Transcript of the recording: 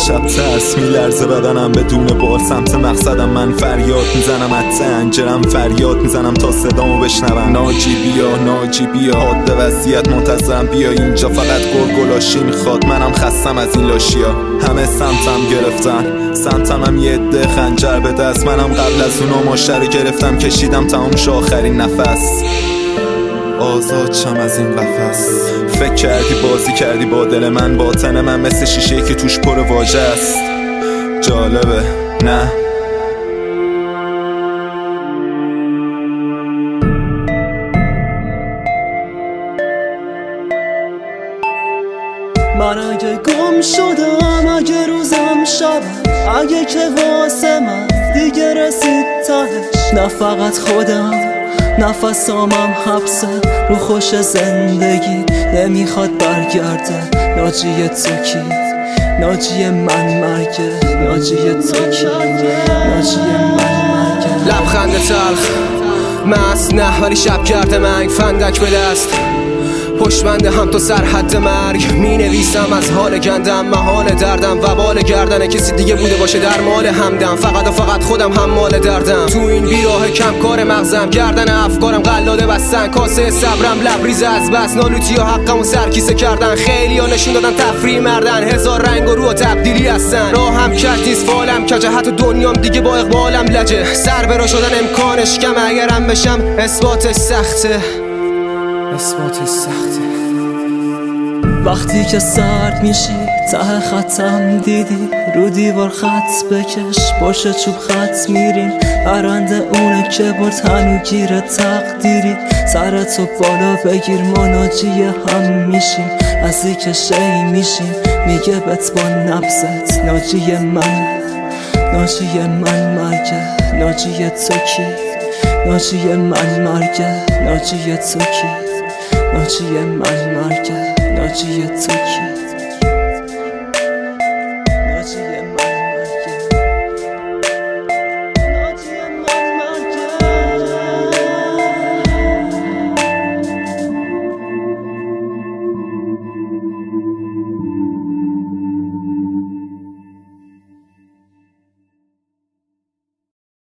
شب ترس میلرزه بدنم بدون بار، سمت مقصدم من فریاد میزنم، حتی انجرم فریاد میزنم تا صدامو بشنون. ناجی بیا ناجی بیا، حاد وصیت منتظرم بیا اینجا، فقط گلگلاشی میخواد، منم خستم از این لاشیا. همه سمتم گرفتن، سمتم یه عده خنجر به دست، منم قبل از اونو ماشر گرفتم، کشیدم تمام شو آخرین نفس، آزاد شم از این قفس. فکر کردی بازی کردی با دل من، باطن من مثل شیشه که توش پر واژه است. جالبه نه؟ من اگه گم شدم، اگه روزم شب، اگه که واسه من دیگه رسید تهش، نه فقط خودم نفسامم حبسه، رو خوش زندگی نمیخواد برگرده. ناجی تو کی؟ ناجی من مرگه، ناجی تو کی؟ ناجی من مرگه. لبخند تلخ مست نه ولی شب کرده منگ، فندک به دست پشتبنده هم تو سرحد مرگ. می نویسم از حال گندم، محال دردم وبال گردن کسی دیگه بوده باشه در مال همدم، فقط و فقط خودم هم مال دردم. تو این بیراه کم کار مغزم، گردن افکارم قلاده بستن، کاسه صبرم لبریز از بس، نالوتی ها حقمو سرکیسه کردن، خیلی ها نشون دادن تفریح مردن، هزار رنگ و رو و تبدیلی هستن. راهم کج نیست فالم کجه، حتی دنیام دیگه با اقبالم لجه، سر برا شدن امکانش کم، اگرم بشم اثباتش سخته، اثباتش سخته. وقتی که سرد میشی ته خطم دیدی، رو دیوار خط بکش باشه چوب خط میریم، برنده اونه که برد هنو گیر تقدیری، سرتو بالا بگیر ما ناجی هم میشیم، از ای که شی میشیم میگه بت با نبزت. ناجی من مرگه، ناجی تو کی؟ ناجی من مرگه، ناجی تو کی؟ ناجی من مرگه، ناجی تو کی؟